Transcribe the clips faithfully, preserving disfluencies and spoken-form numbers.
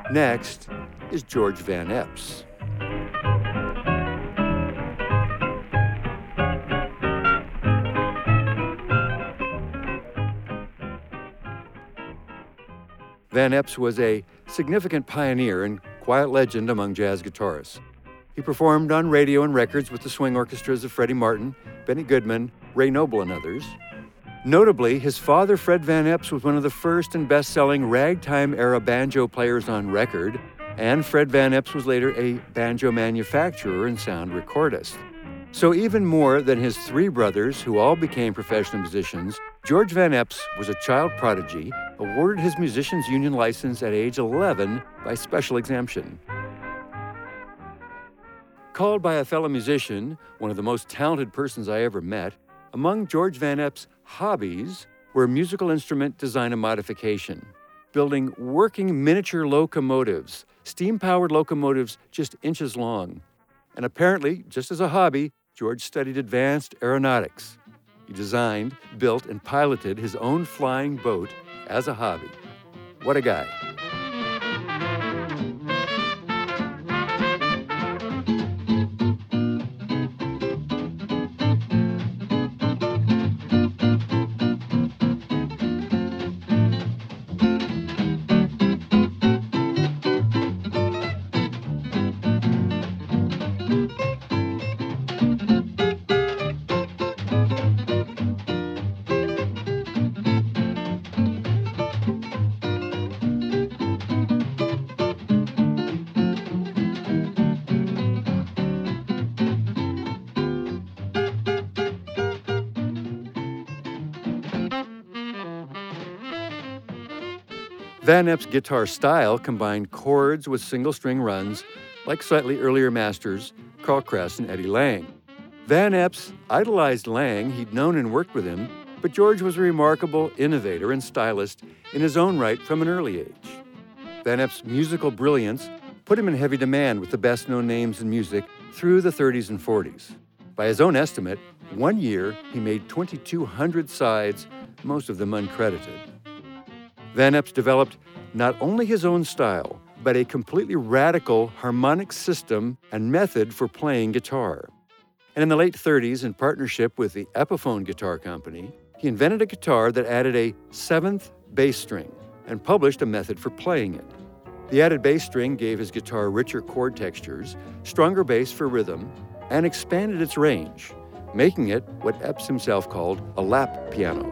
Next is George Van Eps. Van Eps was a significant pioneer and quiet legend among jazz guitarists. He performed on radio and records with the swing orchestras of Freddie Martin, Benny Goodman, Ray Noble, and others. Notably, his father, Fred Van Eps, was one of the first and best-selling ragtime-era banjo players on record, and Fred Van Eps was later a banjo manufacturer and sound recordist. So even more than his three brothers, who all became professional musicians, George Van Eps was a child prodigy, awarded his Musicians Union license at age eleven by special exemption. Called by a fellow musician, one of the most talented persons I ever met, among George Van Eps' hobbies were musical instrument design and modification, building working miniature locomotives, steam-powered locomotives just inches long. And apparently, just as a hobby, George studied advanced aeronautics. He designed, built, and piloted his own flying boat as a hobby. What a guy. Van Eps' guitar style combined chords with single-string runs, like slightly earlier masters Carl Kress and Eddie Lang. Van Eps idolized Lang, he'd known and worked with him, but George was a remarkable innovator and stylist in his own right from an early age. Van Eps' musical brilliance put him in heavy demand with the best-known names in music through the thirties and forties. By his own estimate, one year he made twenty-two hundred sides, most of them uncredited. Van Eps developed not only his own style, but a completely radical harmonic system and method for playing guitar. And in the late thirties, in partnership with the Epiphone Guitar Company, he invented a guitar that added a seventh bass string and published a method for playing it. The added bass string gave his guitar richer chord textures, stronger bass for rhythm, and expanded its range, making it what Eps himself called a lap piano.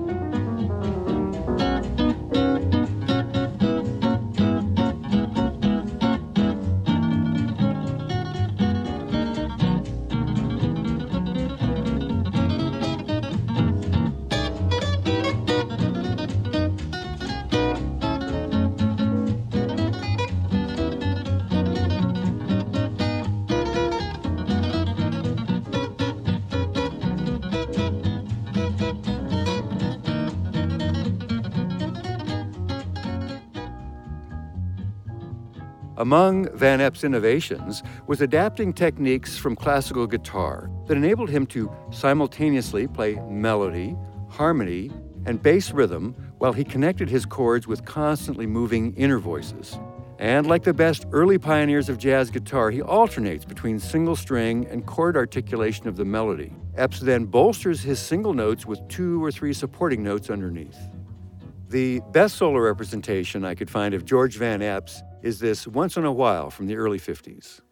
Among Van Eps' innovations was adapting techniques from classical guitar that enabled him to simultaneously play melody, harmony, and bass rhythm while he connected his chords with constantly moving inner voices. And like the best early pioneers of jazz guitar, he alternates between single string and chord articulation of the melody. Eps then bolsters his single notes with two or three supporting notes underneath. The best solo representation I could find of George Van Eps is this Once in a While from the early fifties.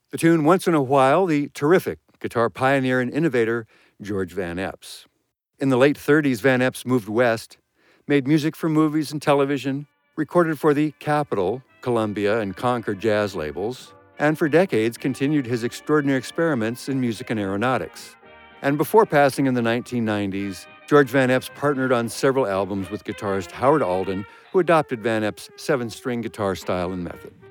The tune Once in a While, the terrific guitar pioneer and innovator George Van Eps. In the late thirties, Van Eps moved west, made music for movies and television, recorded for the Capitol, Columbia, and Concord jazz labels, and for decades continued his extraordinary experiments in music and aeronautics. And before passing in the nineteen nineties, George Van Eps partnered on several albums with guitarist Howard Alden, who adopted Van Eps' seven-string guitar style and method.